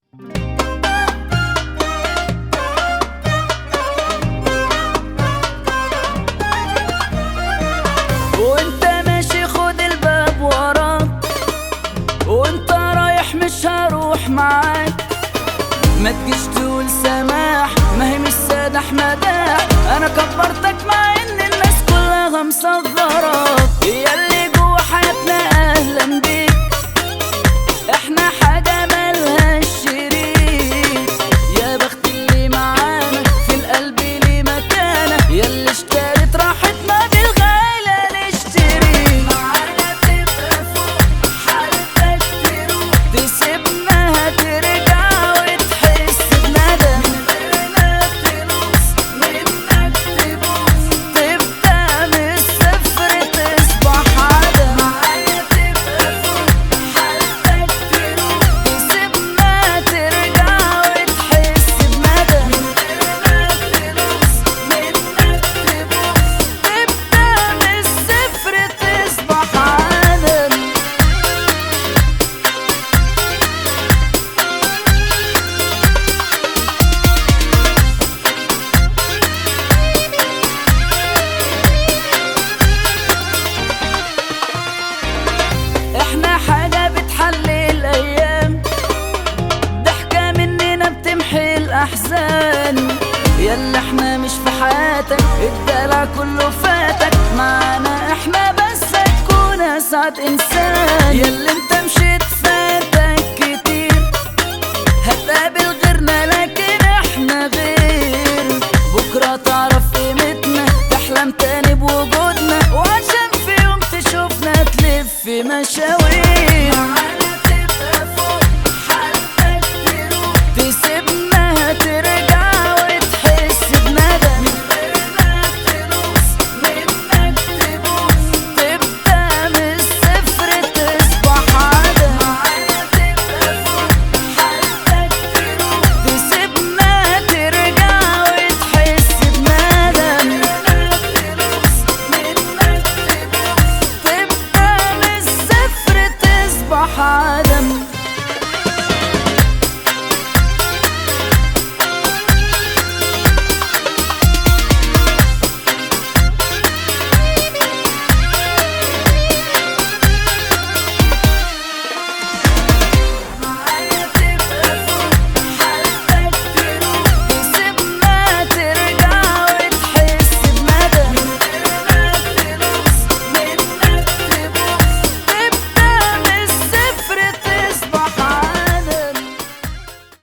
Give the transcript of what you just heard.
وانت ماشي خد الباب وراك، وانت رايح مش هروح معاك. ما تجيش تقول سماح، ما هي مش سادح مداح. انا كبرتك مع ان الناس كلها مصغراك. ياللي جوا حياتنا اهلا بيك، احنا حاجة ملهاش شريك. يا بخت اللي معانا في القلب ليه مكانة، ياللي اشتريت راحتنا بالغالة نشتري. معانا تبقى فوق حالتك تروح، تسيبنا هترجع وتحس بندم. من غيرنا تلوس منك تبوس، تبدأ من الصفر تصبح عدم. معانا تبقى فوق حالتك تروح، تسيبنا ترجع وتحس بندم. من غيرنا تلوس منك تبوس، تبدأ من الصفر تصبح عدم. احنا حاجة بتحلي الايام، ضحكة مننا بتمحي الاحزان. يلا احنا مش في حياتك، الدلع كله فاتك. معانا احنا بس تكون اسعد انسان. يلا انت